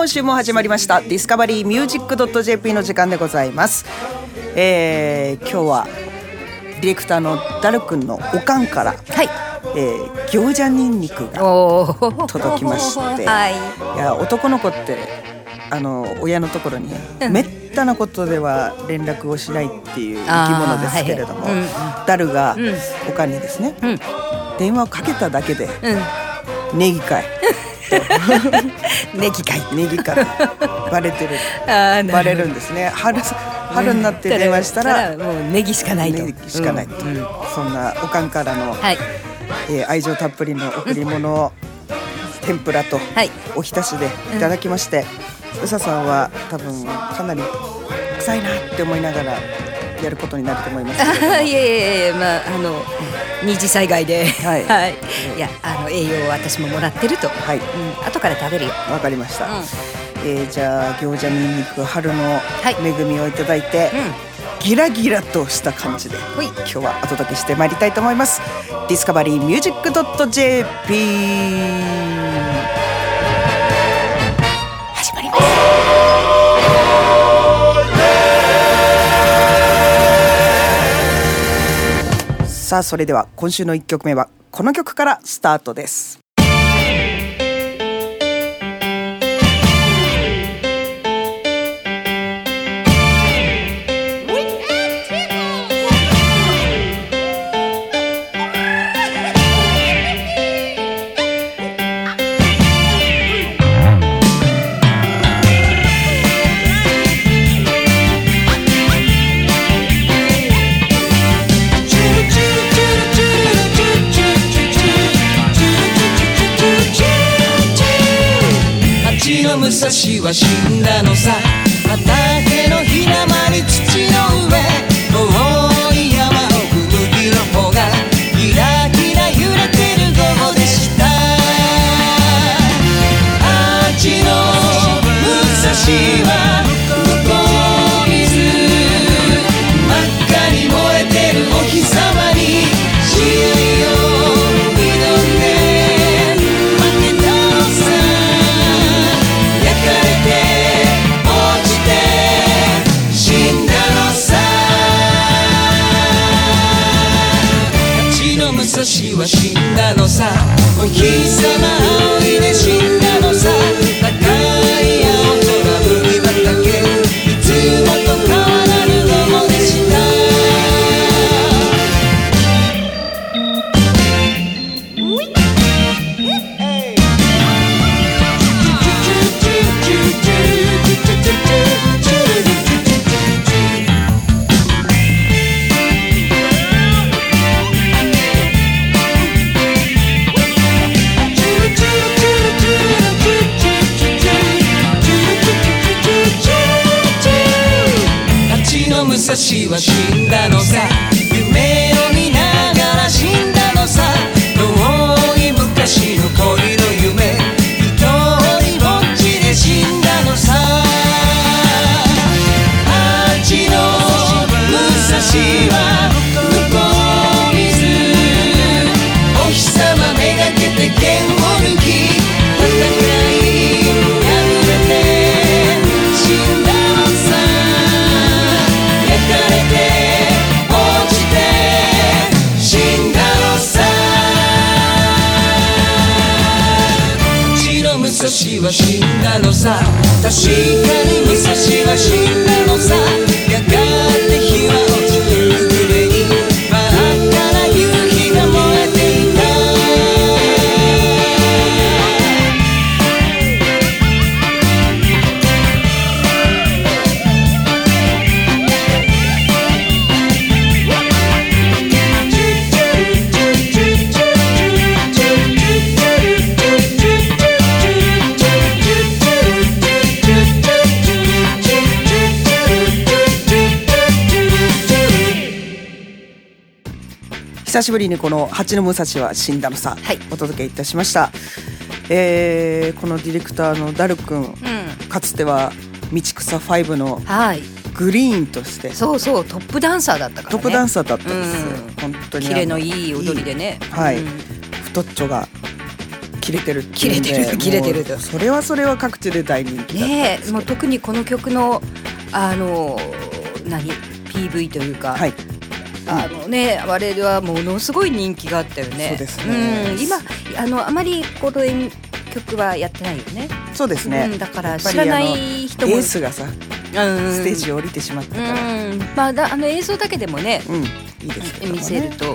今週も始まりましたディスカバリーミュージック .jp の時間でございます。今日はディレクターのダル君のおかんから、はい、餃子ニンニクが届きまして、はい、いや男の子って親のところにめったなことでは連絡をしないっていう生き物ですけれども、ダルがおかんにですね、電話をかけただけで、ネギかいネギかいバレてるバレるんですね。春になって電話したらもうネギしかないと、 そんなおかんからの、愛情たっぷりの贈り物を天ぷらとおひたしでいただきまして、うささんは多分かなり臭いなって思いながらやることになると思いますけれどもいや、二次災害で、いや栄養を私ももらってると、後から食べるよ。 わかりました。じゃあ餃子ニンニク春の恵みをいただいて、ギラギラとした感じで今日はお届けしてまいりたいと思います。ディスカバリーミュージック .jp 始まります。さあそれでは今週の1曲目はこの曲からスタートです。 武蔵は死んだのさ。畑のひなまり土の上、遠い山奥麦の方がキラキラ揺れてる午後でした。あっちの武蔵は向こう水、真っ赤に燃えてるお日様に死を挑んで負けたのさ。武蔵は死んだのさ。お日様仰いで死んだのさ。高い青空麦畑、いつもと変わらぬ午後でした。武蔵は死んだのさ。夢を見ながら死んだのさ。遠い昔の恋の夢、一人ぼっちで死んだのさ。あっちの武蔵は向こう水、お日様めがけて剣を抜き、戦い敗れて死んだのさ。焼かれて落ちて死んだのさ。うちの武蔵は死んだのさ。確かに武蔵は死んだのさ。やがて日は落ちて夕暮れに真っ赤な夕日が燃えていた。 久しぶりにこの蜂の武蔵は死んだのさ、お届けいたしました。このディレクターのダル君、かつては道草5のグリーンとして、 そうトップダンサーだったからね。 トップダンサーだったんです。本当にキレのいい踊りでね。 太っちょが切れてる切れてると、 それは各地で大人気だったんですけど、 もう特にこの曲のPV というか、はい、あれはものすごい人気があったよね。 そうですね、 今あまりこの曲はやってないよね。 そうですね、 だから知らない人もエースがさ、ステージを降りてしまったから、 映像だけでもね、 いいですけどね、 見せると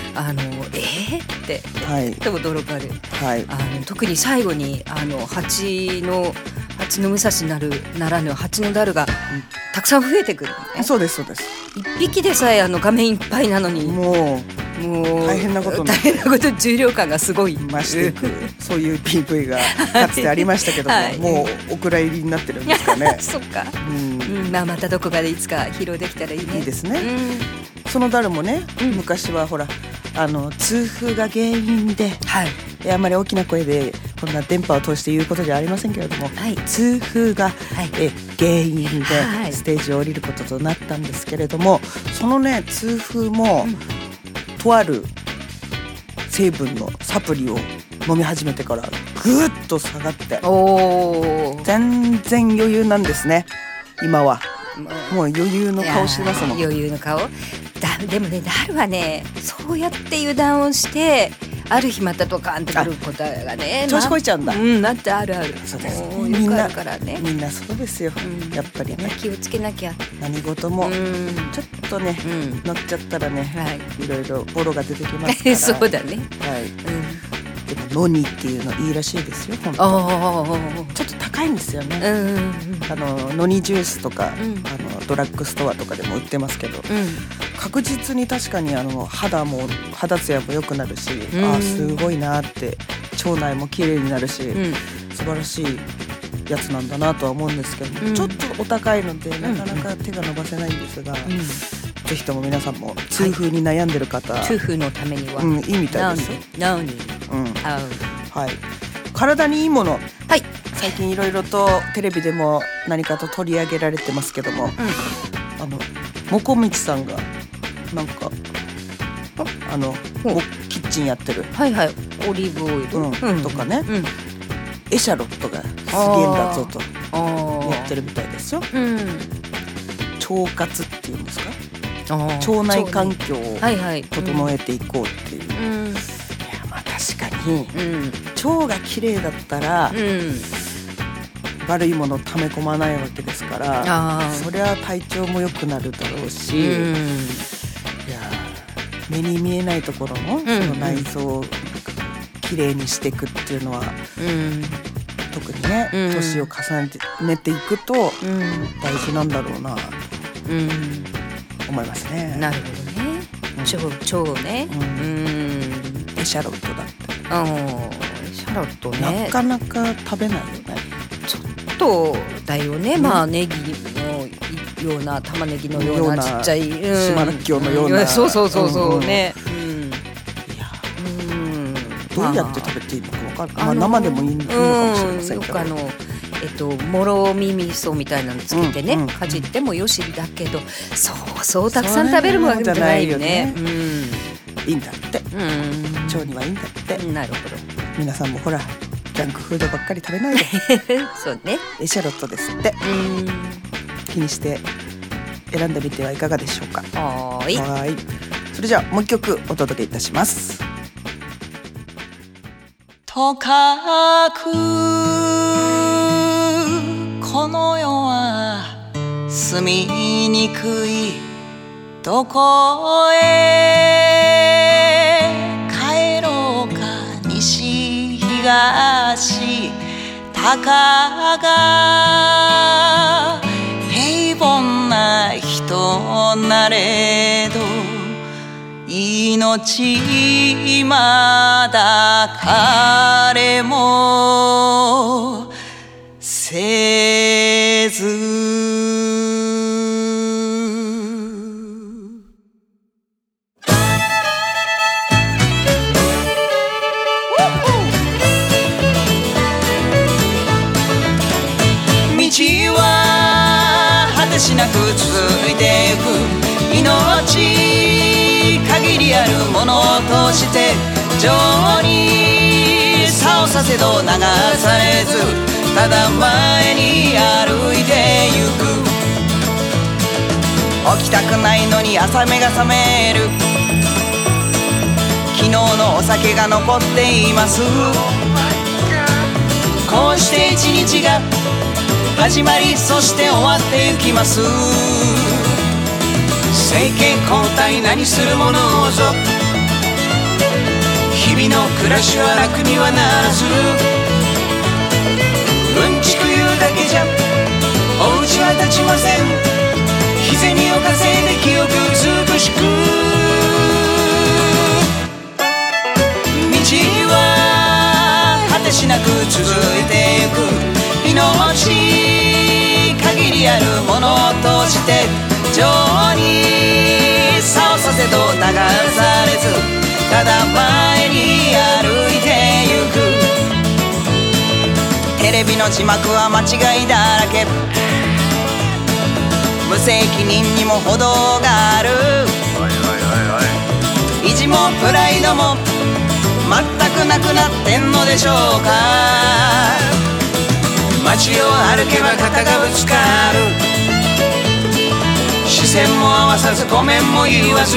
ってと驚かれる、はい、特に最後に蜂の武蔵ならぬ蜂のダルがたくさん増えてくる、ね、 そうです一匹でさえ画面いっぱいなのにもう大変なこと重量感がすごい増していくそういう PV がかつてありましたけども、はい、もうお蔵入りになってるんですかねそっか、またどこかでいつか披露できたらいいね。 いいですね、そのダルもね、昔はほら痛風が原因で、はい、あんまり大きな声でこんな電波を通して言うことじゃありませんけれども、はい、痛風が、原因でステージを降りることとなったんですけれども、そのね痛風も、とある成分のサプリを飲み始めてからぐっと下がって、全然余裕なんですね今は。もう余裕の顔してますもん。 余裕の顔でもね、ダルはねそうやって油断をしてある日またドカンってくることがね調子こいちゃうんだ。 だってある。 そうです、 みんなからね、 みんなそうですよ、やっぱりね気をつけなきゃ。 何事もちょっとね、乗っちゃったらね、いろいろボロが出てきますからそうだね、 はい、でもノニっていうのいいらしいですよ本当。ちょっと高いんですよね、ノニジュースとか、ドラッグストアとかでも売ってますけど、確実に確かに肌ツヤも良くなるし、すごいなって、腸内も綺麗になるし、素晴らしいやつなんだなとは思うんですけど、ちょっとお高いのでなかなか手が伸ばせないんですが、ぜひとも皆さんも痛風に悩んでる方、 痛風のためには、 いいみたいですよ。はい、体にいいもの、最近いろいろとテレビでも何かと取り上げられてますけども、もこみちさんがなんかキッチンやってる、 オリーブオイル、 とかね、エシャロットがすげえんだぞとやってるみたいですよ。腸活っていうんですか、腸内環境を整えていこうっていう、確かに、腸が綺麗だったら、悪いものを溜め込まないわけですから、そりゃ体調も良くなるだろうし、いや目に見えないところの、その内臓を綺麗にしていくっていうのは、特にね、年を重ねていくと、大事なんだろうなと思いますね。 なるほどね。腸ね。 エシャロットだって。 エシャロットね。 なかなか食べないよね。 ちょっとだよね。ネギのような、玉ねぎのようなちっちゃい島らっきょうのような。 そうね。 どうやって食べていいのか分からない。生でもいいのかもしれませんけど。 もろみ味噌みたいなのつけてね、かじってもよしだけど、そうたくさん食べるわけじゃないよね。 いいんだって、腸にはいいんだって。 なるほど。 皆さんもほらジャンクフードばっかり食べないでそうね、 エシャロットですって。気にして選んでみてはいかがでしょうか。はい。それじゃあもう一曲お届けいたします。 とかくこの世は住みにくい、どこへ帰ろうか、西東たかが平凡な人なれど、命まだ彼もせず。道は果てしなく続いてゆく、命限りあるものを通して情に差をさせど流されずただ前に歩いてゆく。起きたくないのに朝目が覚める。昨日のお酒が残っています。こうして一日が始まりそして終わってゆきます。政権交代何するものぞ。日々の暮らしは楽にはならず。うんちく言うだけじゃお家は立ちません。日銭を稼いで記憶美しく。道は果てしなく続いてゆく。命限りあるものとして情に差をさせど流されずただ前に歩いてゆく。テレビの字幕は間違いだらけ。無責任にも程がある。意地もプライドも全くなくなってんのでしょうか。街を歩けば肩がぶつかる。視線も合わさずごめんも言わず。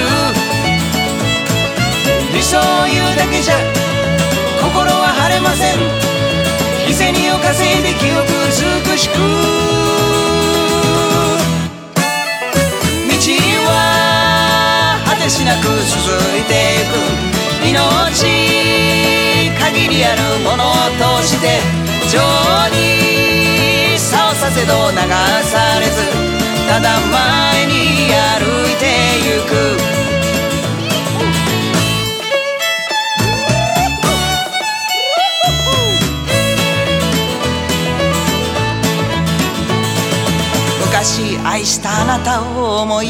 理想を言うだけじゃ心は晴れません。日銭を稼いで記憶美しく。道は果てしなく続いてゆく。命限りあるものとして情に差をさせど流されずただ前に歩いてゆく。昔愛したあなたを思い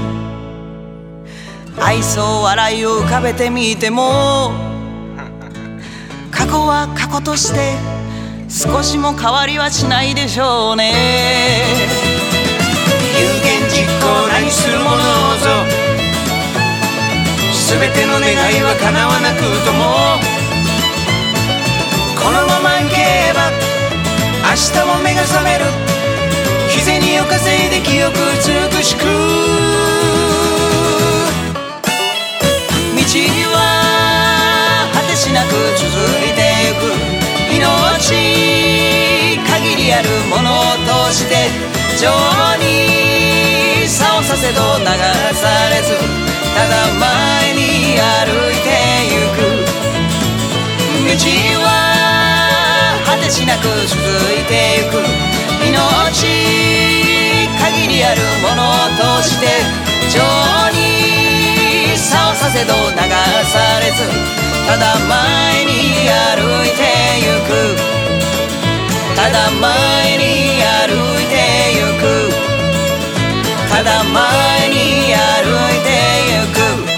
愛想笑いを浮かべてみても過去は過去として少しも変わりはしないでしょうね。有言実行何するものぞ。全ての願いは叶わなくともこのままいけば明日も目が覚める。日銭を稼いで記憶美しく。道は果てしなく続いてゆく。命限りあるものとして情に差をさせど流されずただ前に歩いてゆく。道は果てしなく続いてゆく。命限りあるものとして情に差をさせど流されずただ前に歩いてゆく。ただ前に歩いてゆく。ただ前に歩いてゆく。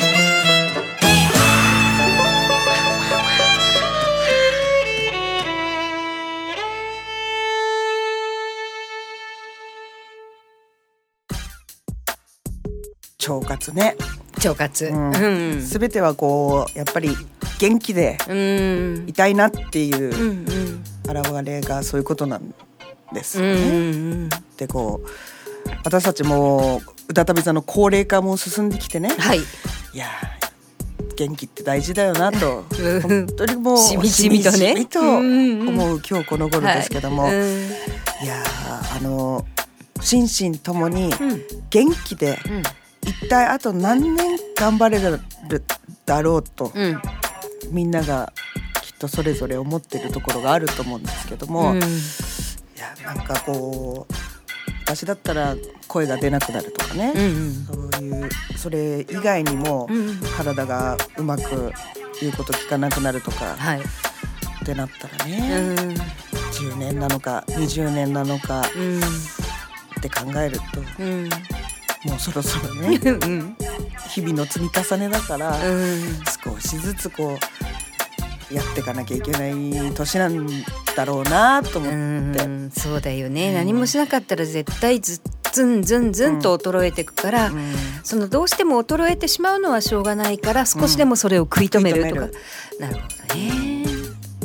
腸活ね。 腸活、 全てはこうやっぱり元気でいたいなっていう現れがそういうことなんですよね。でこう私たちも歌旅座の高齢化も進んできてね、 はい、 いや元気って大事だよなと本当にもうしみじみとね思う今日この頃ですけども、いや心身ともに元気で、一体あと何年頑張れるだろうと、みんながきっとそれぞれ思ってるところがあると思うんですけども、いやなんかこう私だったら声が出なくなるとかね、そういうそれ以外にも体がうまく言うこと聞かなくなるとか、ってなったらね、10年なのか20年なのか、って考えると、もうそろそろね日々の積み重ねだから、少しずつこうやっていかなきゃいけない年なんだろうなと思って。 そうだよね、何もしなかったら絶対ズンズンズンと衰えていくから、そのどうしても衰えてしまうのはしょうがないから少しでもそれを食い止めるとか、なるほどね。 し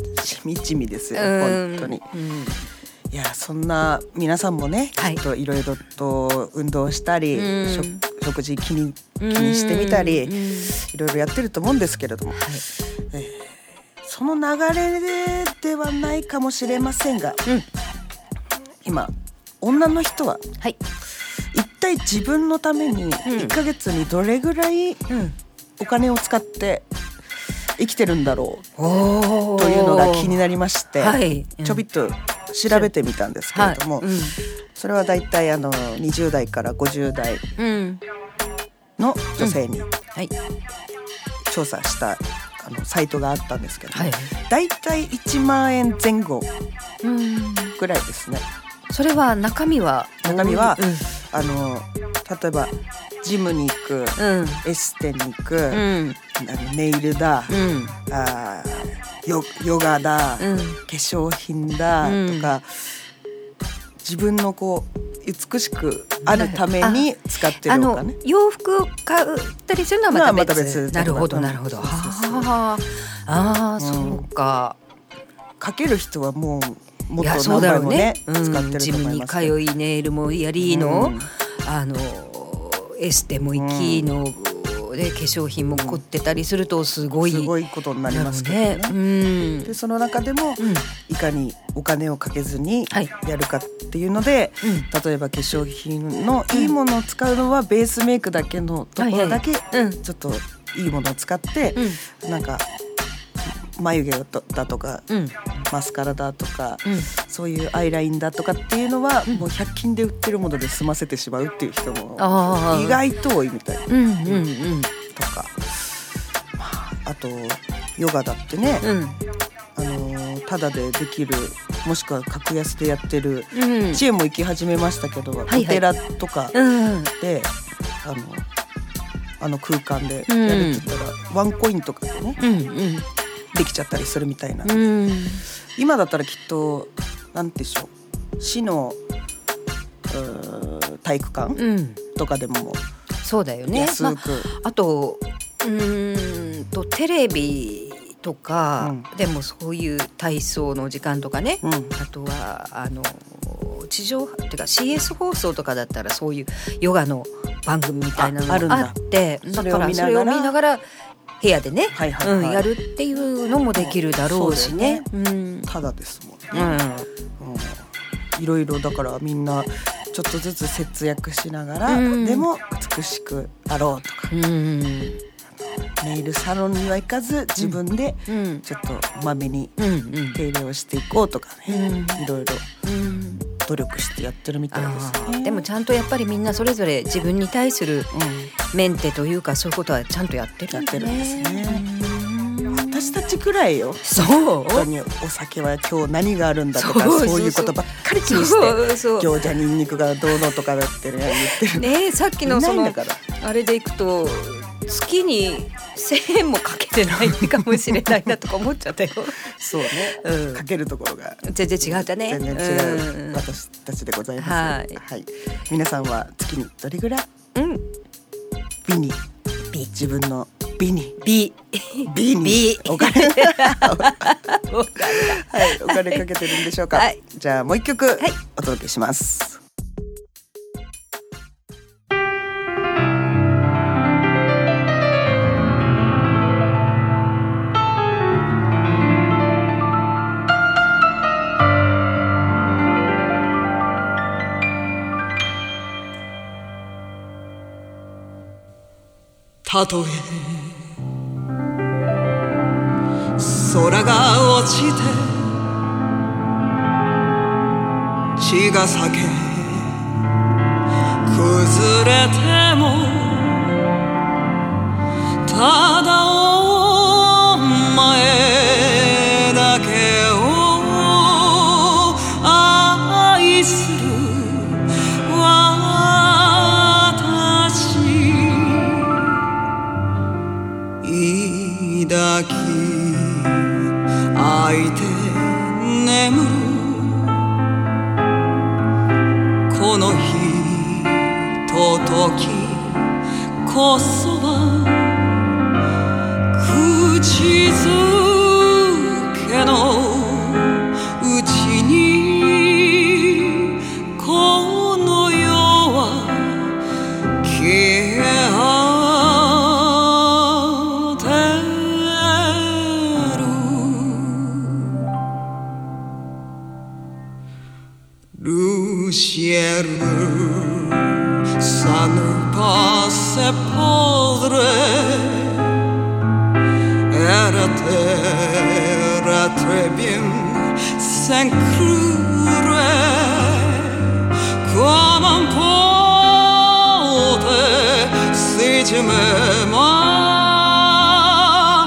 一味ですよ本当に。いやそんな皆さんもね、きっといろいろと運動したり、食事気にしてみたり、いろいろやってると思うんですけれども、その流れではないかもしれませんが、今女の人は、一体自分のために1ヶ月にどれぐらいお金を使って生きてるんだろうというのが気になりまして、ちょびっと調べてみたんですけれども、それはだいたい20代から50代の女性に調査したサイトがあったんですけど、だいたい1万円前後ぐらいですね。 それは中身は例えばジムに行く、エステに行く、ネイルだ、ヨガだ、化粧品だとか、自分の美しくあるために使ってるお金、 洋服を買ったりするのはまた別。なるほどなるほど。そうか。 かける人はもっと何倍もね使ってると思います。 ジムに通い、ネイルもやりの、エステも行きので、化粧品も凝ってたりするとすごいことになりますけどね。でその中でも、いかにお金をかけずにやるかっていうので、例えば化粧品のいいものを使うのはベースメイクだけのところだけ、ちょっといいものを使って、なんか眉毛だとか、マスカラだとか、そういうアイラインだとかっていうのは、もう100均で売ってるもので済ませてしまうっていう人も意外と多いみたいな、とか、あとヨガだってね、ただでできる、もしくは格安でやってる、知恵も行き始めましたけど、お寺とかで、空間でやるって言ったら、ワンコインとかでね、できちゃったりするみたいな、今だったらきっとなんでしょう、市の体育館、とかでもそうだよね。あとテレビとか、でもそういう体操の時間とかね、あとは地上っていうか CS 放送とかだったらそういうヨガの番組みたいなのがあって、だからそれを見ながら部屋でね、やるっていうのもできるだろうしね。 ただですもんね。いろいろだからみんなちょっとずつ節約しながら、でも美しくあろうとか、ネイルサロンには行かず自分でちょっとまめに手入れをしていこうとかね、いろいろ努力してやってるみたいですね。 でもちゃんとやっぱりみんなそれぞれ自分に対するメンテというか、そういうことはちゃんとやってるんですね。 私たちくらいよ。 本当にお酒は今日何があるんだとか、そういうことばっかり気にして、餃子ニンニクがどうのとかだって言ってるね。さっきのあれでいくと月に1000円もかけてないかもしれないなとか思っちゃったよ。 そうね、かけるところが全然違ったね。 全然違う私たちでございます。皆さんは月にどれぐらい美に、自分の美にお金お金かけてるんでしょうか。じゃあもう一曲お届けします。たとえ空が落ちて血が裂け崩れても、ただお前だけを愛する抱き愛いて眠るこの日と時こそは口づけの ciel ça ne passe padre era terra très bien s'inclure comme un pote si tu m'aimes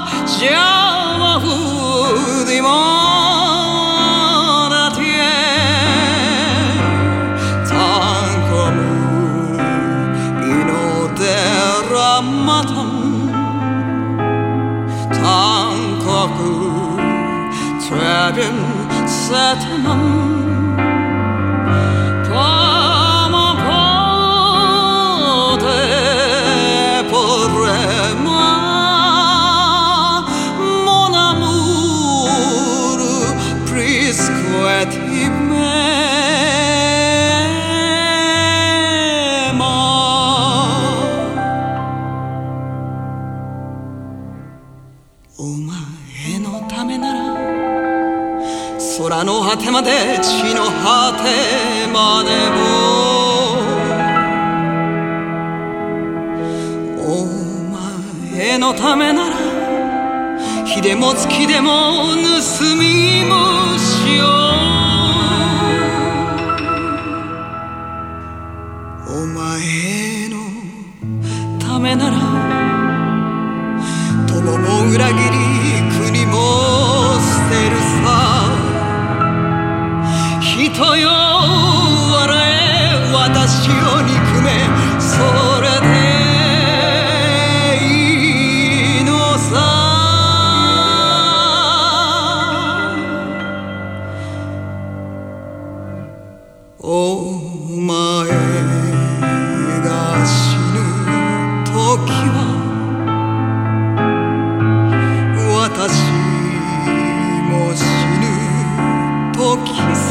j'avoue dis-moi Très bien, cette main comme un pote pour moi, mon amour, puisque tu m'aimes. Omae no tame nara空の果てまで地の果てまでもお前のためなら日でも月でも盗みもしようお前のためなら友も裏切り国も捨てるさ人よ笑え私を憎めそれでいいのさお前が死ぬ時は私も死ぬ時さ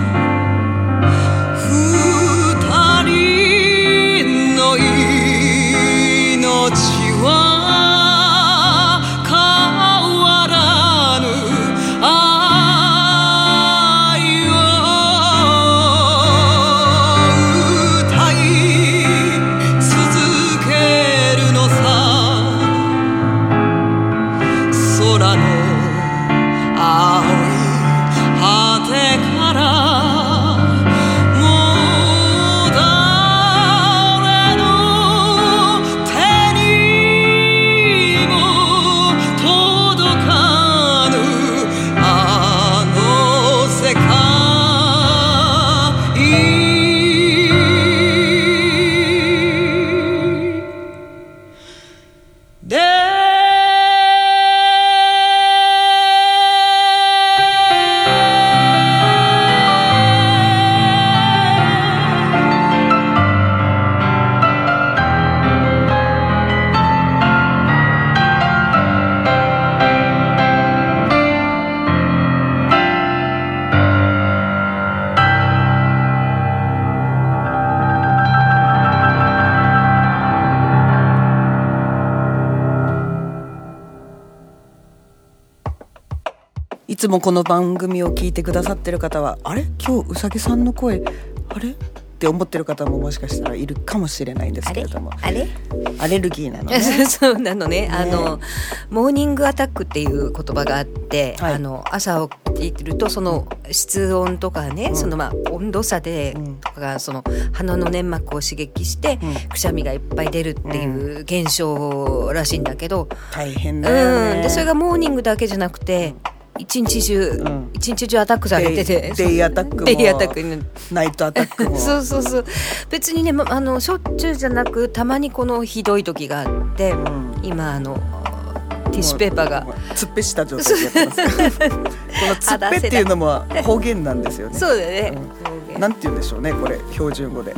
いつもこの番組を聞いてくださってる方はあれ今日うさぎさんの声あれって思ってる方ももしかしたらいるかもしれないんですけれどもあれアレルギーなのねそうなのねモーニングアタックっていう言葉があって、はい、朝起きるとその室温とかね、その温度差で、とかがその鼻の粘膜を刺激して、くしゃみがいっぱい出るっていう現象らしいんだけど、 大変だよね、 でそれがモーニングだけじゃなくて一日中アタックされてて、 デイアタックもデイアタックナイトアタックもそう別にねしょっちゅうじゃなくたまにこのひどい時があって、今ティッシュペーパーがつっぺした状態でやってますこのつっぺっていうのも方言なんですよねそうだね、 なんて言うんでしょうねこれ標準語で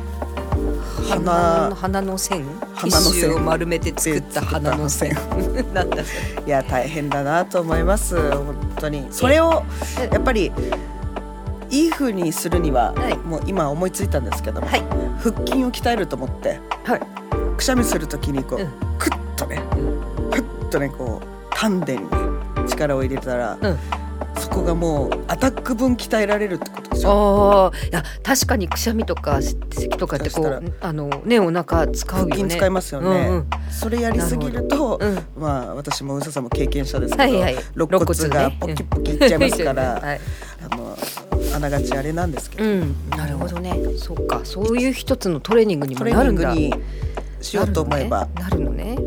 鼻の線ティッシュを丸めて作った鼻の線なんだそれ。 いや大変だなと思います本当に。それをやっぱりいい風にするには、もう今思いついたんですけども、腹筋を鍛えると思って、くしゃみするときにこう、クッとねこう丹田に力を入れたら、そこがもうアタック分鍛えられるってことしょ。 いや確かにくしゃみとか咳とかってこうお腹使うよね。 腹筋使いますよね、それやりすぎると、まあ私もうささんも経験者ですけど、肋骨がポキポキいっちゃいますから、あながちあれなんですけど、 なるほどね。そうか、そういう一つのトレーニングにもなるんだ。 トレーニングにしようと思えばなるのね。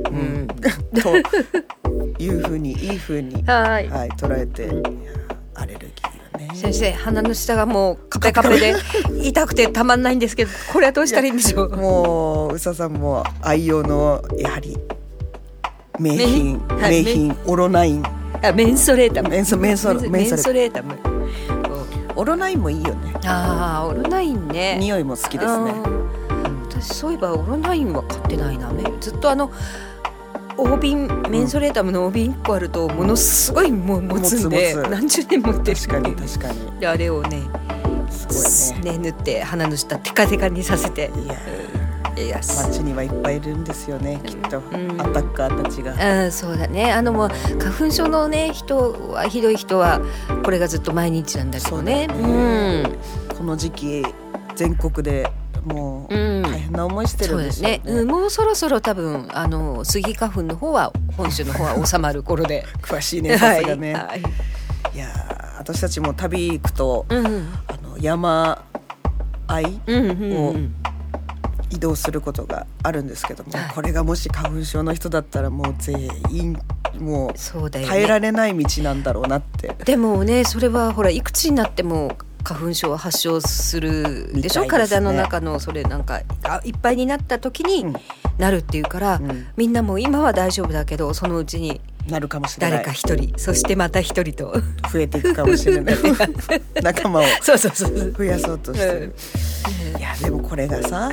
というふうにいいふうに捉えて、アレルギーはね。 先生、鼻の下がもうカペカペで痛くてたまんないんですけど、これはどうしたらいいんでしょう。 もううささんも愛用のやはり名品オロナイン、 メンソレータム、 メンソレータム、オロナインもいいよね。 オロナインね、 匂いも好きですね。 私そういえばオロナインは買ってないな。ずっと大瓶、メンソレータムの大瓶1個あるとものすごいもう持つんで、何十年持ってる。 確かにであれをね、すごいね、塗って鼻の下テカテカにさせて。 街にはいっぱいいるんですよね、きっと、アタッカーたちが。 そうだね。もう花粉症のね人は、ひどい人はこれがずっと毎日なんだけどね。 この時期全国でもう大変な思いしてるんですよね。 もうそろそろ多分スギ花粉の方は、本州の方は収まる頃で詳しいね、さすがね。いや私たちも旅行くと、山あいを移動することがあるんですけども、これがもし花粉症の人だったらもう全員もう耐えられない道なんだろうなって。 でもね、それはほらいくつになっても花粉症を発症するでしょ、体の中のそれなんかいっぱいになった時になるっていうから、みんなも今は大丈夫だけど、そのうちになるかもしれない、誰か一人、そしてまた一人と増えていくかもしれない仲間を増やそうとしてる。いやでもこれがさ、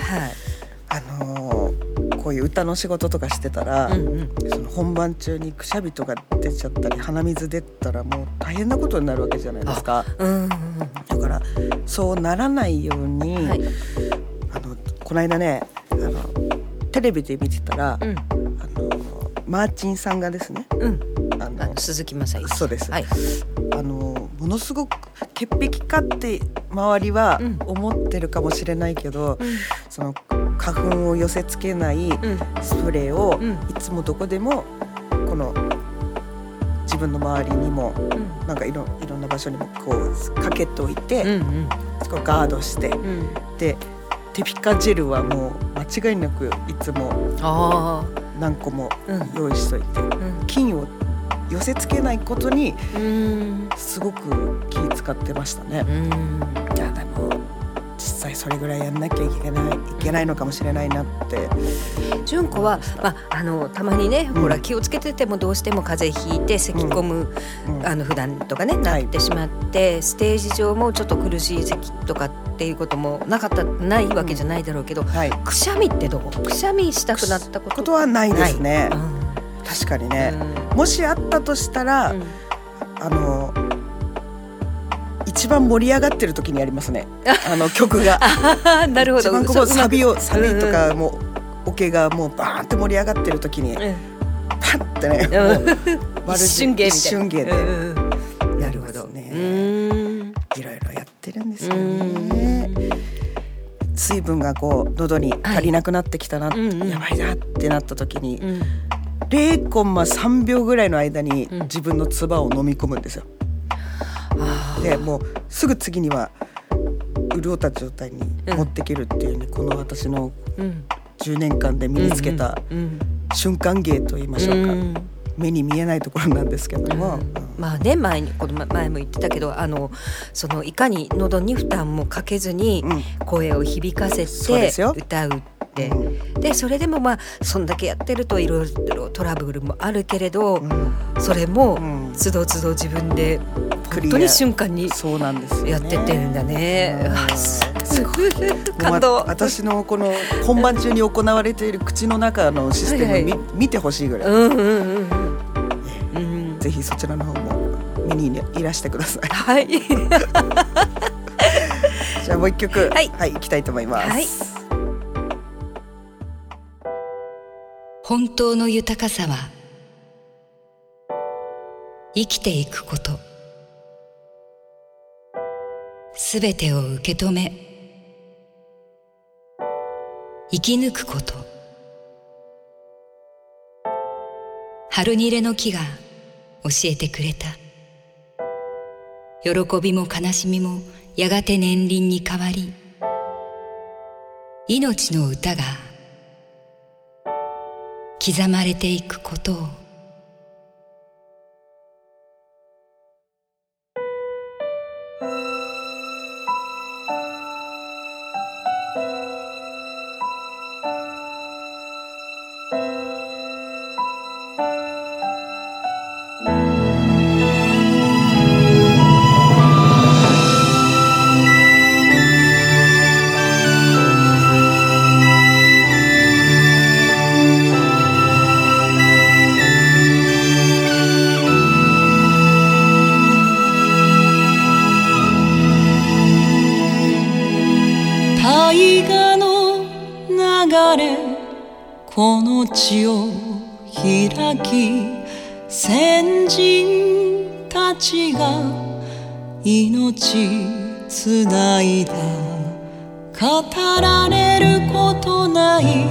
こういう歌の仕事とかしてたら、その本番中にくしゃみとか出ちゃったり鼻水出たらもう大変なことになるわけじゃないですか。だからそうならないように、この間ねテレビで見てたら、マーチンさんがですね、 鈴木雅之、 そうです、ものすごく潔癖かって周りは思ってるかもしれないけど、その花粉を寄せつけないスプレーをいつもどこでもこの自分の周りにも、なんかいろんな場所にもこうかけておいて、ガードして、でテピカジェルはもう間違いなくいつも何個も用意しといて、菌を寄せつけないことにすごく気使ってましたね。いやでも実際それぐらいやんなきゃいけないのかもしれないなって。 純子は、たまにね、ほら気をつけててもどうしても風邪ひいて咳込む、普段とかねなってしまって、ステージ上もちょっと苦しい咳とかっていうこともないわけじゃないだろうけど、くしゃみってどう？くしゃみしたくなったことはないですね。確かにね、もしあったとしたら、一番盛り上がってる時にやりますね、曲がなるほど。 一番こうサビとかもうオケがもうバーンって盛り上がってる時に、パンってね、 一瞬芸みたいな、 一瞬芸でなるほどね。 いろいろやってるんですよね。水分がこう喉に足りなくなってきたな、やばいなってなった時に、0コンマ3秒ぐらいの間に自分の唾を飲み込むんですよ。でもうすぐ次には潤った状態に持っていけるっていうね、この私の10年間で身につけた瞬間芸と言いましょうか、目に見えないところなんですけども、 まあね、前も言ってたけど、そのいかに喉に負担もかけずに声を響かせて歌うって、でそれでもそんだけやってるといろいろトラブルもあるけれど、それもつどつど自分で本当に瞬間にやってってるんだね。すごい感動。 私のこの本番中に行われている口の中のシステム見てほしいぐらい、ぜひそちらの方も見にいらしてください。 はい。 じゃあもう一曲、いきたいと思います。 本当の豊かさは生きていくこと。 すべてを受け止め生き抜くこと。春にれの木が教えてくれた。喜びも悲しみもやがて年輪に変わり、命の歌が刻まれていくことを。 この地を開き、先人たちが命つないだ。語られることない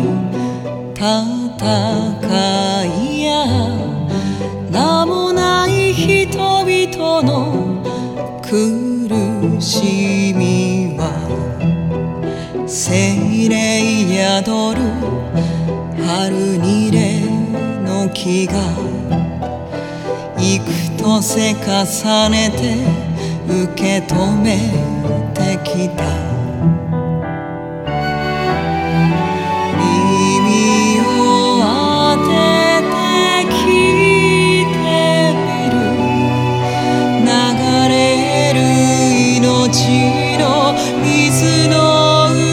戦いや、名もない人々の苦しみは、精霊宿る春にれの木が幾とせ重ねて受け止めてきた。耳を当てて聞いてみる。流れる命の水の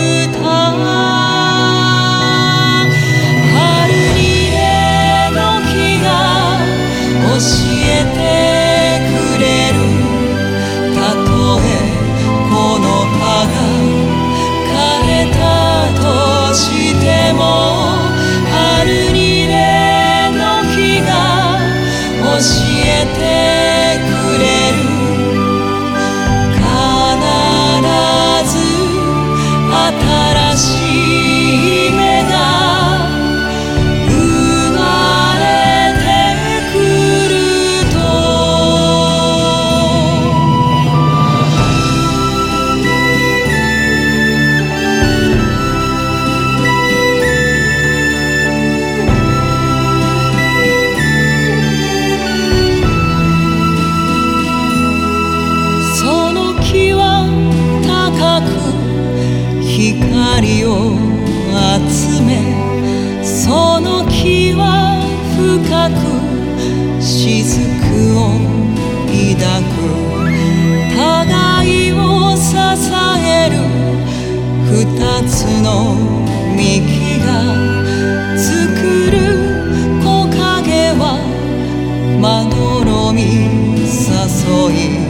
光を集め、その木は深く雫を抱く。互いを支える二つの幹が作る木陰は、まどろみ誘い、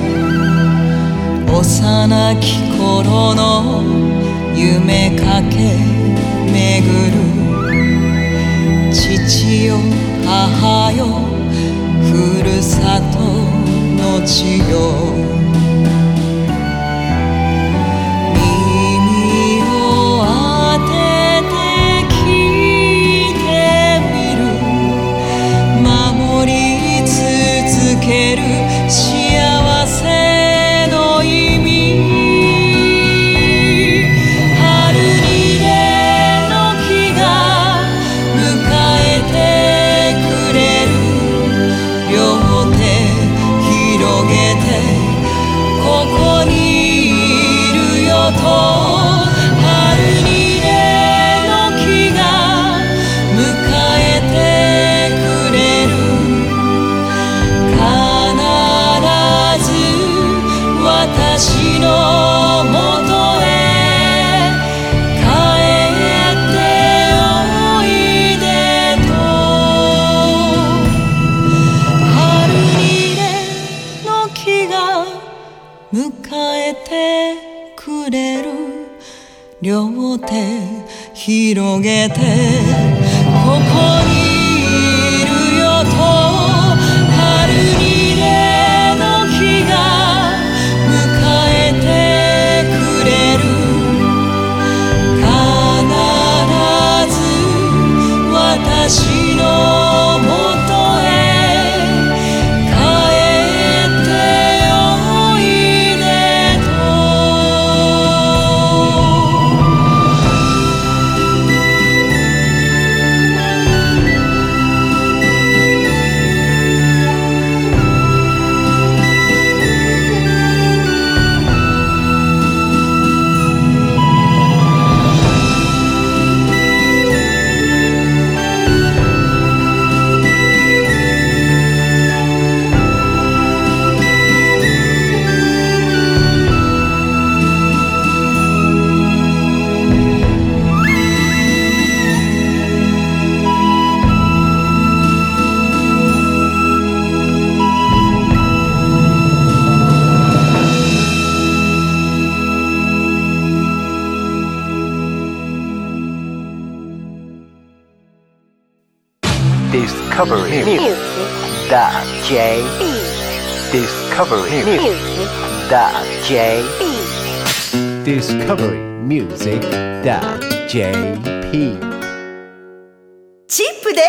幼き頃の夢かけめぐる。父よ母よふるさとの地よ、耳を当てて聞いてみる。守り続ける幸せの意味。両手広げてここにいるよと、春にれの日が迎えて Discovery Music.jp Discovery Music.jp Discovery Music.jp チップ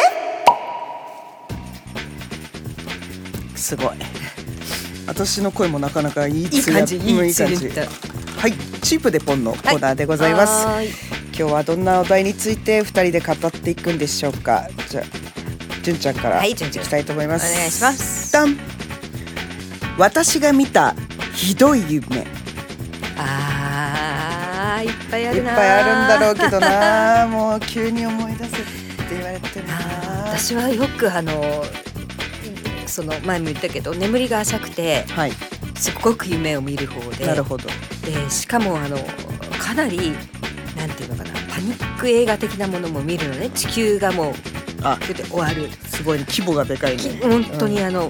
ですごい。私の声もなかなかいい感じ。はい、チープでポンのコーナーでございます。はい、今日はどんなお題について2人で語っていくんでしょうか。じゃあ純ちゃんからいきたいと思います。 お願いします。 ダン。私が見たひどい夢。 いっぱいあるな。 いっぱいあるんだろうけどなもう急に思い出せって言われてるな。 私はよくその前も言ったけど眠りが浅くて、はい、すごく夢を見る方で。 なるほど。 でしかもかなりなんていうのかな、パニック映画的なものも見るのね。地球がもう終わる。 すごい、ね、規模がでかいね。 本当に自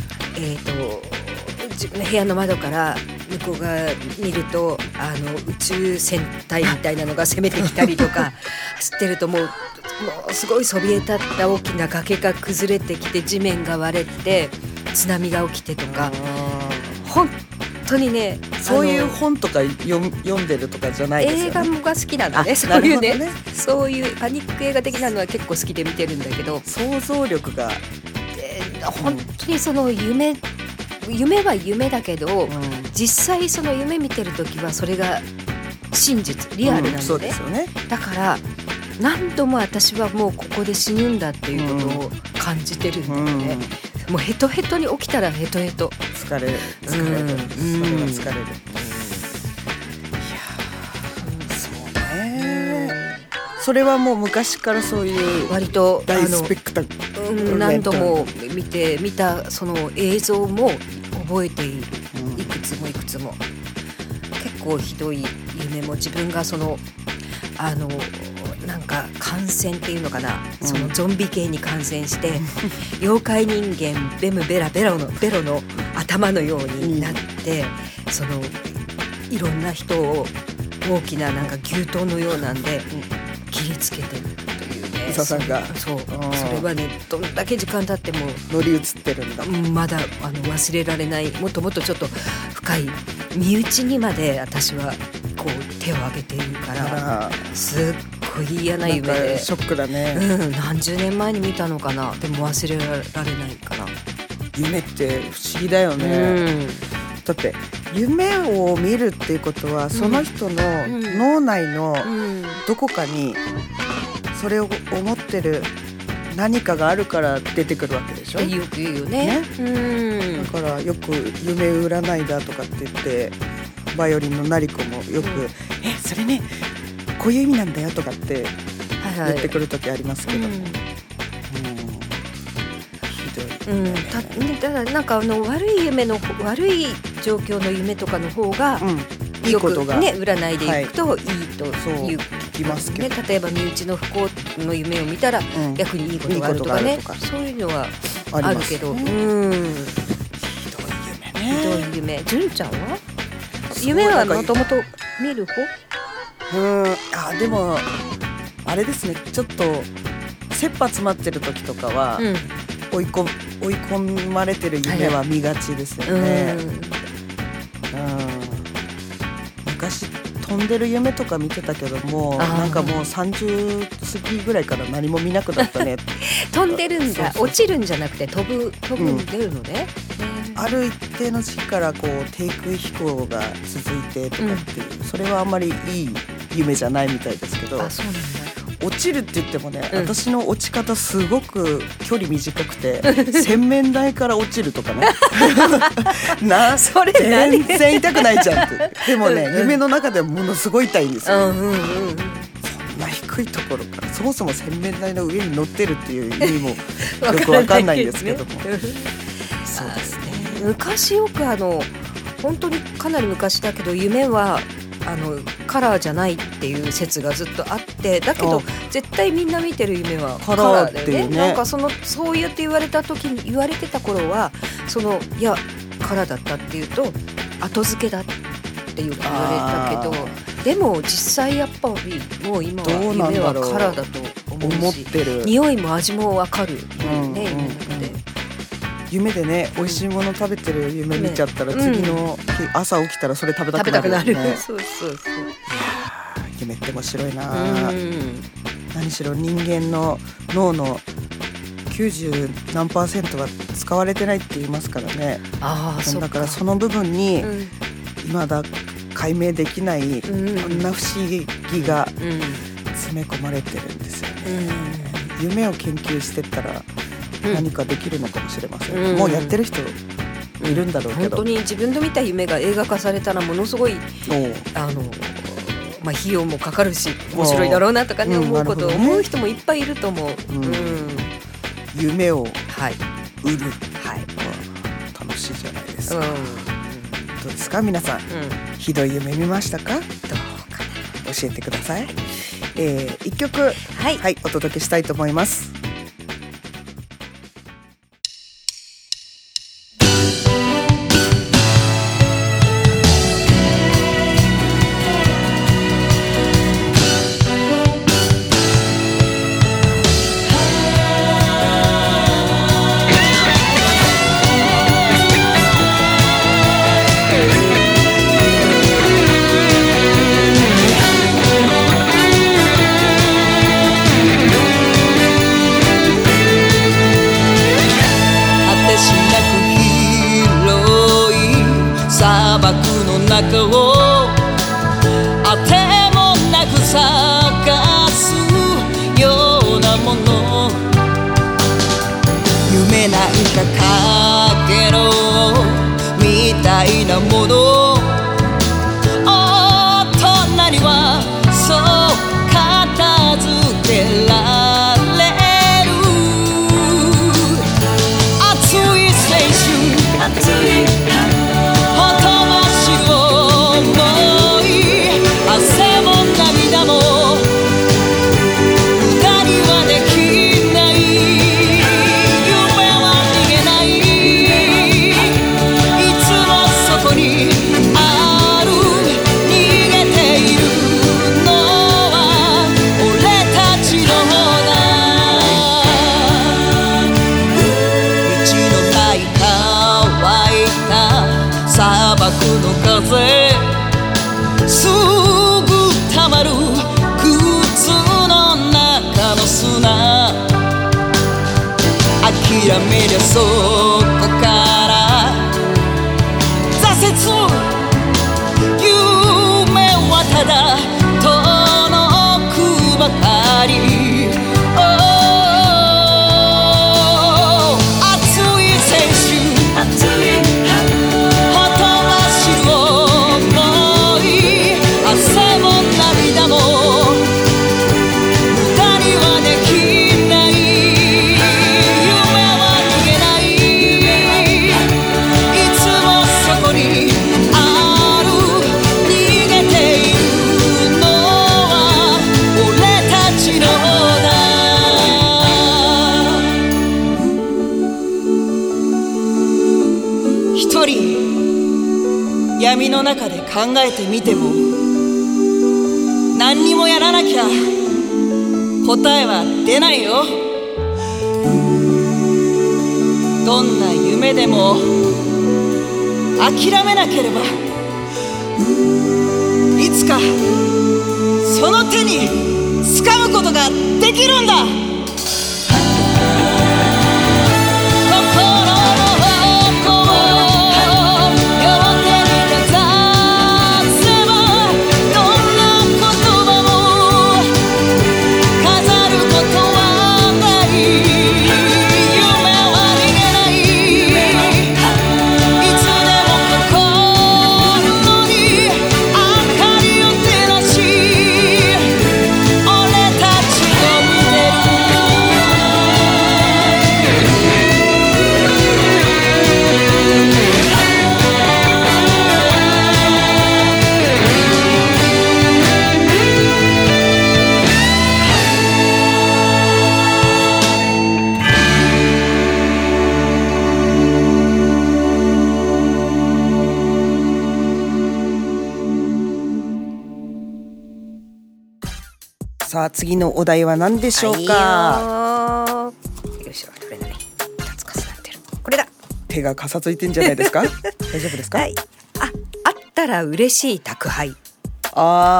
分の部屋の窓から向こう側見ると宇宙戦隊みたいなのが攻めてきたりとか走ってるともうすごいそびえ立った大きな崖が崩れてきて地面が割れて津波が起きてとか、本当にね、 そういう本とか読んでるとかじゃないですよね。 映画が好きなのね。そういうね、そういうパニック映画的なのは結構好きで見てるんだけど、 想像力が本当にその夢は夢だけど、実際その夢見てる時はそれが真実リアルなので、 そうですよね。 だから何度も私はもうここで死ぬんだっていうことを感じてるんだよね。もうヘトヘトに起きたらヘトヘト疲れる、それは疲れる。いやそうね。それはもう昔からそういう割と大スペクタクル何度も見たその映像も覚えている。いくつも結構ひどい夢も自分がなんか感染っていうのかな、そのゾンビ系に感染して妖怪人間ベロの頭のようになって、いろんな人を大きななんか牛刀のようなんで切りつけてるというね。 伊佐さんがそれはね、どんだけ時間経っても乗り移ってるんだ。 まだ忘れられない。もっともっとちょっと深い身内にまで私はこう手を挙げているから、すっごい嫌な夢でショックだね。 何十年前に見たのかな。でも忘れられないかな。 夢って不思議だよね。だって夢を見るっていうことはその人の脳内のどこかにそれを思ってる何かがあるから出てくるわけでしょ。 よく言うよね。 だからよく夢占いだとかって言ってバイオリンの成子もよくそれねこういう意味なんだよとかって言ってくる時ありますけども、ひどい。 ただなんか悪い状況の夢とかの方がいいことがね、占いでいくといいという聞きますけど、 例えば身内の不幸の夢を見たら逆にいいことがあるとかね、そういうのはあるけど、ひどい夢。純ちゃんは夢はもともと見る方？ でもあれですね、ちょっと切羽詰まってる時とかは、追い込まれてる夢は見がちですよね。昔飛んでる夢とか見てたけども、なんかもう30過ぎぐらいから何も見なくなったね。 飛んでるんだ。落ちるんじゃなくて飛ぶんでるのね。 ある一定の時期からこう低空飛行が続いてとかっていう、それはあんまりいい夢じゃないみたいですけど。 そうなんだ。 落ちるって言ってもね、私の落ち方すごく距離短くて洗面台から落ちるとかねそれ全然痛くないじゃんって。でもね、夢の中ではものすごい痛いんですよ。そんな低いところからそもそも洗面台の上に乗ってるっていう意味もよくわかんないんですけどもそうですね。 昔よく本当にかなり昔だけど夢はカラーじゃないっていう説がずっとあって、だけど絶対みんな見てる夢はカラーだよね。なんかそうやって言われてた頃はいやカラーだったっていうと後付けだって言われたけど、 でも実際やっぱりもう今は夢はカラーだと思うし、匂いも味も分かるね、 夢でね、美味しいもの食べてる夢見ちゃったら、次の朝起きたらそれ食べたくなるよね。 そう夢って面白いな。何しろ人間の脳の90何%は使われてないって言いますからね。だからその部分に未だ解明できないこんな不思議が詰め込まれてるんですよね。夢を研究してったら何かできるのかもしれません。もうやってる人いるんだろうけど、 本当に自分の見た夢が映画化されたらものすごい費用もかかるし面白いだろうなとかね、思うことを思う人もいっぱいいると思う。 夢を売る、楽しいじゃないですか。どうですか皆さん、ひどい夢見ましたか？どうかな、教えてください。一曲、お届けしたいと思います。 中をあてもなく探すようなもの、夢なんかかけろみたいなもの、大人にはそう片付けられる。熱い青春、熱いすぐたまる靴の中の砂、諦めりゃそこから挫折、夢はただ遠くばかり。熱い青春、闇の中で考えてみても、何にもやらなきゃ答えは出ないよ。どんな夢でも諦めなければ、いつかその手に掴むことができるんだ。俺たちを見てるさあ次のお題は何でしょうか。 よいしょ、取れない。カツカツなってる。これだ。 手がかさついてんじゃないですか。大丈夫ですか。 はい。あったら嬉しい宅配。 宅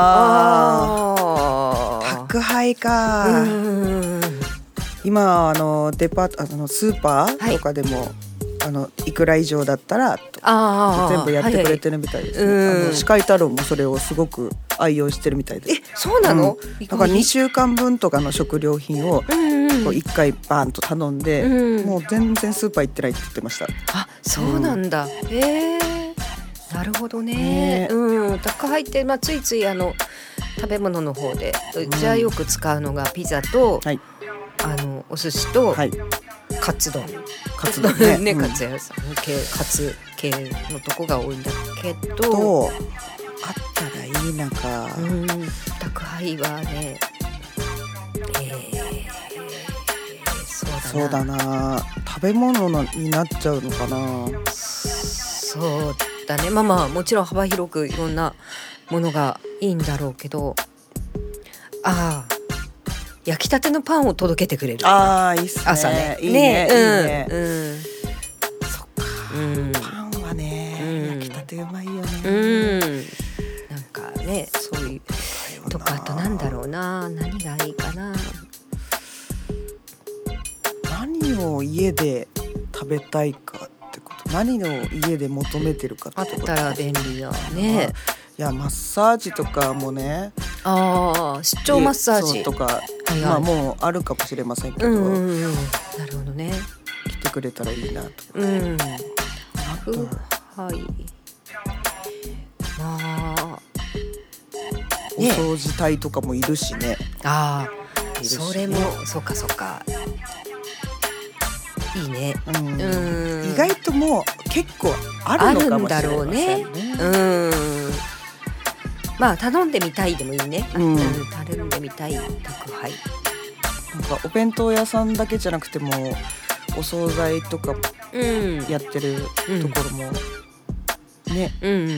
配か。今デパートスーパーとかでも、いくら以上だったら全部やってくれてるみたいですね。歯科医太郎もそれをすごく愛用してるみたいです。 そうなの？ だから2週間分とかの食料品を1回バーンと頼んで、もう全然スーパー行ってないって言ってました。 あ、そうなんだ。なるほどね。宅配ってついつい食べ物の方でうちはよく使うのがピザと、お寿司と、カツ丼ね、カツ屋さんカツ系のとこが多いんだけど、あったらいいなか。 宅配はね、 そうだな。食べ物になっちゃうのかな。 そうだね。もちろん幅広くいろんなものがいいんだろうけど、焼きたてのパンを届けてくれる。 いいっすね。 朝ね。 いいね。 そっか。 パンはね、焼きたてうまいよね。 なんかね、そういうとか、あとなんだろうな、何がいいかな。 何を家で食べたいかってこと。何を家で求めてるかってこと。 あったら便利だね。 いや、マッサージとかもね。 出張マッサージとか、もうあるかもしれませんけど、なるほどね。 来てくれたらいいなと。お掃除隊とかもいるしね。 それもそうか。いいね。 意外ともう結構あるのかもしれませんね。 頼んでみたいでもいいね。頼んでみたい宅配。 なんかお弁当屋さんだけじゃなくてもお惣菜とかやってるところもね、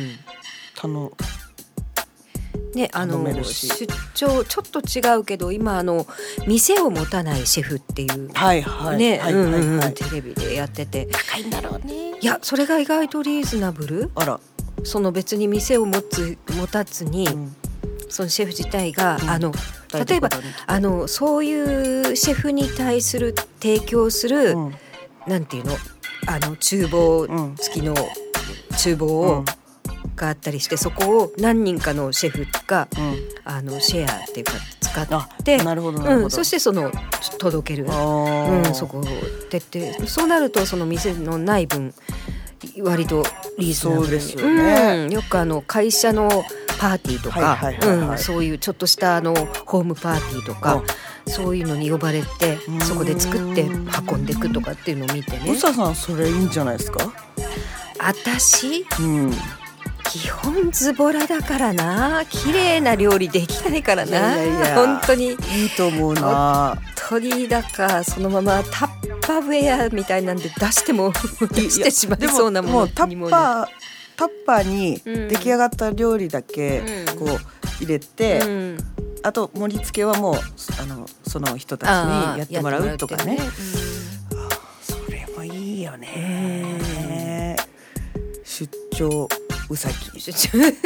頼めるし。 出張ちょっと違うけど、今店を持たないシェフっていうテレビでやってて、 高いんだろうね。 いや、それが意外とリーズナブル。その別に店を持たずに、そのシェフ自体が、例えばそういうシェフに対する提供する、なんていうの、厨房付きの厨房があったりして、そこを何人かのシェフが、シェアっていうか使って、そして届ける、そこを徹底。そうなるとその店のない分割とリーズナブルに。 そうですよね。 よく会社のパーティーとか、そういうちょっとしたホームパーティーとか、そういうのに呼ばれて、そこで作って運んでいくとかっていうのを見てね。 うささん、それいいんじゃないですか。 私、基本ズボラだからな。綺麗な料理できないからな。本当にいいと思うな。 鳥だかそのままタッパーウェアみたいなんで出しても出してしまいそうなものにも、 タッパーに出来上がった料理だけこう入れて、あと盛り付けはもうその人たちにやってもらうとかね。それもいいよね。出張うさぎ。 出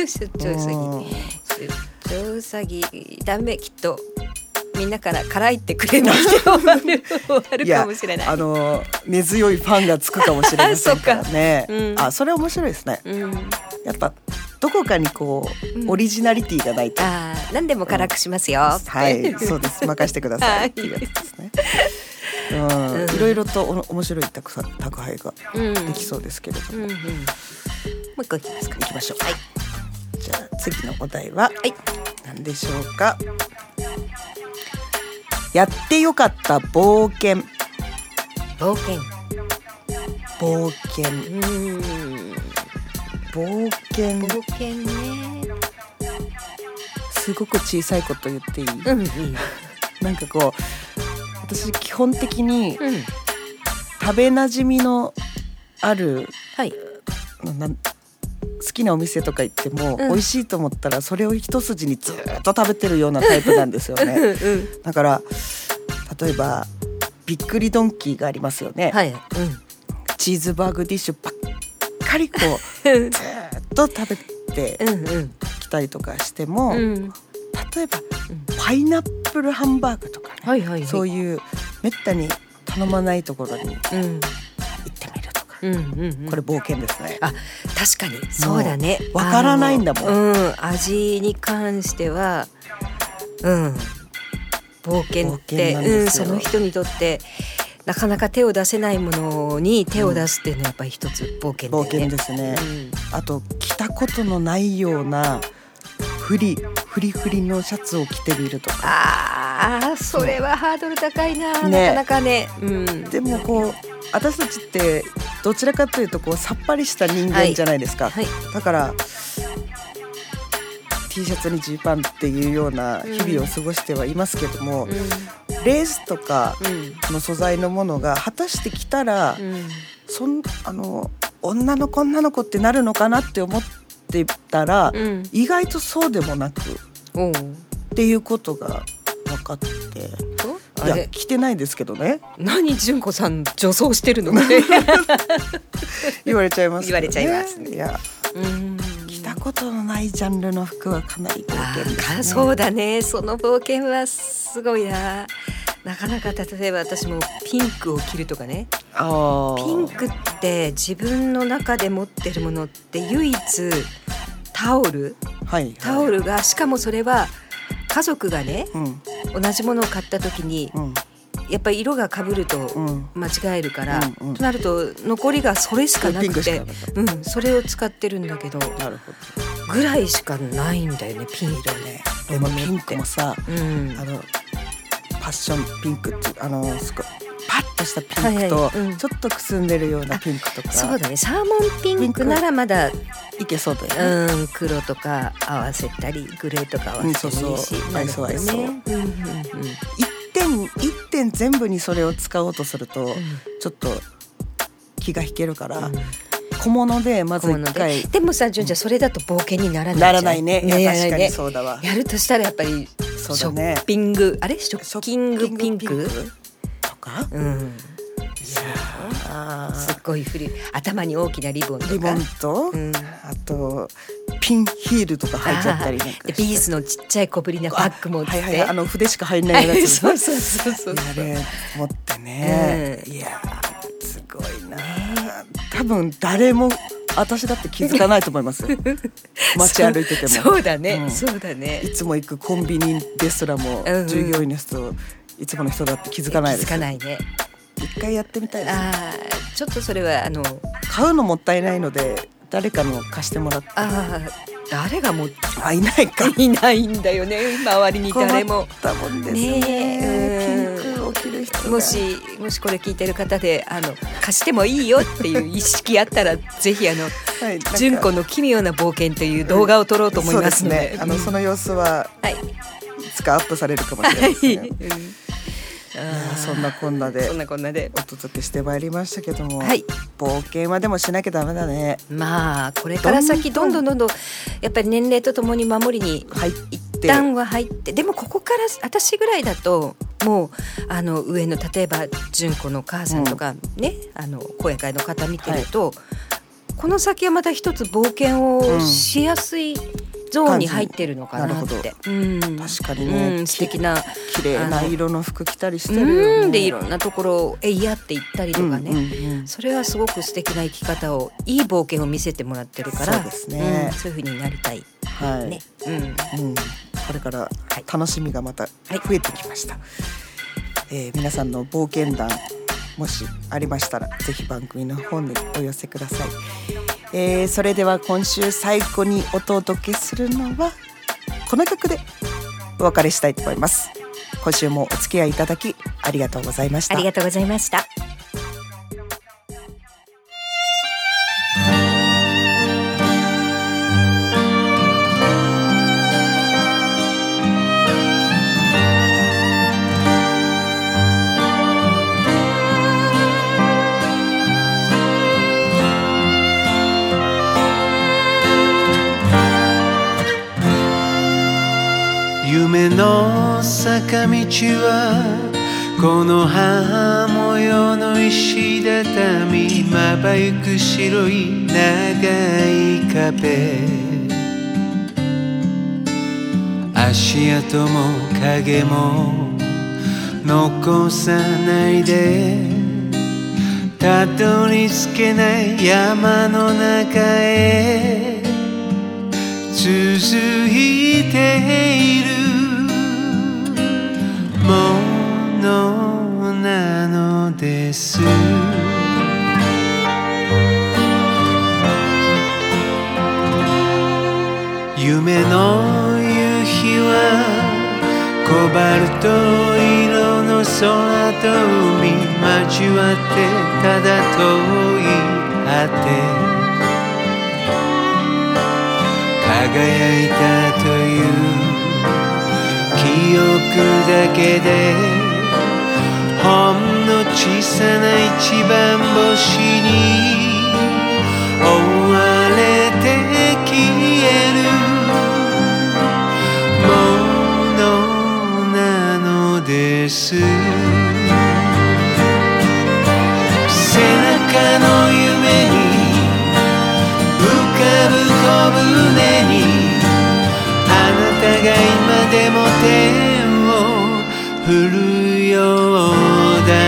張うさぎダメ、きっとみんなから辛いってくれないで終わるかもしれない。 根強いファンがつくかもしれませんからね。それ面白いですね。やっぱどこかにこう、オリジナリティがないと。 何でも辛くしますよ。 はい、そうです。任せてくださいっていうやつですね。いろいろと面白い宅配ができそうですけれども、もう一個いきますか。 いきましょう。じゃあ次のお題は何でしょうか。やってよかった冒険。 冒険ね。 すごく小さいこと言っていい？なんかこう、私基本的に食べなじみのある、好好きなお店とか行っても、美味しいと思ったらそれを一筋にずっと食べてるようなタイプなんですよねだから例えばびっくりドンキーがありますよね、チーズバーグディッシュばっかりこうずっと食べてきたりとかしても、例えばパイナップルハンバーグとかね、そういうめったに頼まないところに行ってみるとか、これ冒険ですね。 あ、確かにそうだね。 わからないんだもん、 味に関しては、冒険ってその人にとってなかなか手を出せないものに手を出すっていうのはやっぱり一つ冒険だよね。 冒険ですね、あと着たことのないようなフリフリのシャツを着てみるとか。 それはハードル高いな、なかなかね、 でもこう私たちってどちらかというとこうさっぱりした人間じゃないですか、だからT シャツにジーパンっていうような日々を過ごしてはいますけども、レースとかの素材のものが果たして着たら、女の子ってなるのかなって思ってたら、意外とそうでもなくっていうことが分かって、いや着てないですけどね。 何純子さん女装してるの言われちゃいます、ね、 言われちゃいますね。 いや着たことのないジャンルの服はかなり冒険ですね。 そうだね、その冒険はすごいな。なかなか例えば私もピンクを着るとかね。ピンクって自分の中で持ってるものって唯一タオル、タオルが、しかもそれは家族がね、同じものを買った時に、やっぱり色が被ると間違えるから、となると残りがそれしかなくて、それを使ってるんだけど、ぐらいしかないんだよね、ピンクね。 でもピンクもさ、パッションピンクってすごいパッとしたピンクと、ちょっとくすんでるようなピンクとか。 そうだね、サーモンピンクならまだいけそうだよね。 黒とか合わせたりグレーとか合わせてもいいし、 合いそう合いそう。一点全部にそれを使おうとすると、ちょっと気が引けるから、小物でまず一回。 でもさ、純ちゃんそれだと冒険にならないじゃん。 ならないね。確かにそうだわ。 やるとしたらやっぱりショッピング、ショッキングピンクとか。 すっごい頭に大きなリボンとか。 リボンと、あとピンヒールとか履いちゃったりなんかして。 ビーズのちっちゃい小ぶりなバッグ持って、 筆しか入んないやつ。 そう。 あれ持ってね。いやすごいな。多分誰も私だって気づかないと思います。街歩いてても。 そうだね。 いつも行くコンビニですらも、従業員の人いつもの人だって気づかないです。 気づかないね。 一回やってみたいです。 ちょっとそれは買うのもったいないので誰かの貸してもらって。 誰がいないか。 いないんだよね、周りに誰も。 困ったもんですね。ピンクを着る人が。 もしこれ聞いてる方で貸してもいいよっていう意識あったらぜひ純子の奇妙な冒険という動画を撮ろうと思いますので、 その様子はいつかアップされるかもしれないですね。そんなこんなでお届けしてまいりましたけども、冒険はでもしなきゃダメだね。 まあこれから先どんどんやっぱり年齢とともに守りに一旦は入って、でもここから私ぐらいだともう上の例えば純子の母さんとかね、講演会の方見てると、この先はまた一つ冒険をしやすいゾーンに入ってるのかなって。 確かにね、 素敵な綺麗な色の服着たりしてるよね。 でいろんなところをいやって行ったりとかね、それはすごく素敵な生き方を、いい冒険を見せてもらってるから、 そうですね、 そういう風になりたい、ね。 これから楽しみがまた増えてきました。皆さんの冒険談もしありましたらぜひ番組の方にお寄せください。それでは今週最後にお届けするのはこの曲でお別れしたいと思います。今週もお付き合いいただきありがとうございました。 ありがとうございました。 坂道はこの葉模様の石畳、まばゆく白い長い壁、足跡も影も残さないで、たどり着けない山の中へ続いているものなのです。夢の夕日はコバルト色の空と海交わってただ遠い果て、輝いたという記憶だけでほんの小さな一番星に追われて消えるものなのです。背中の夢に浮かぶ小舟にあなたが今でも手を振るようだ。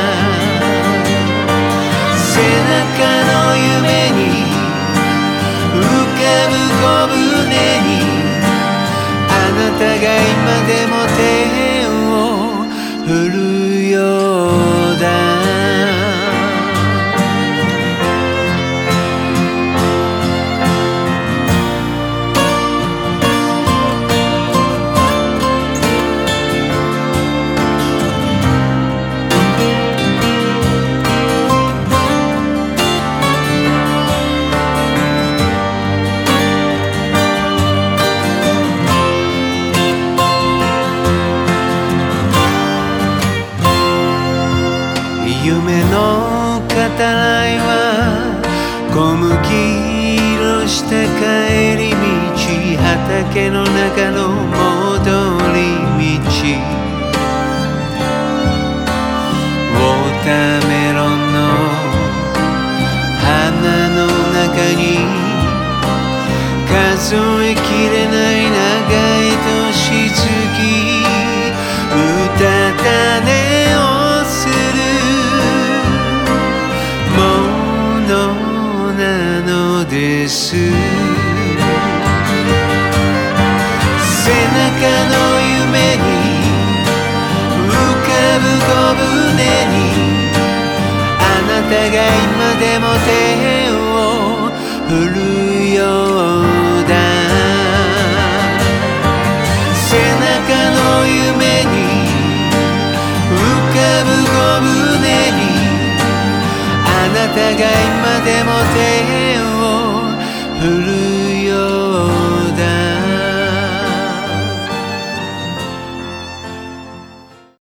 背中の夢に浮かぶ小舟にあなたが今でも手を振るようだ。夢の語らいは小麦色した帰り道、畑の中の戻り道、ウォーターメロンの花の中に数えきれない長い年月、うたた寝をするものなのです。背中の夢に浮かぶ小舟にあなたが今でも手を振るようだ。背中の夢に浮かぶ小舟にあなたが今でも手を振る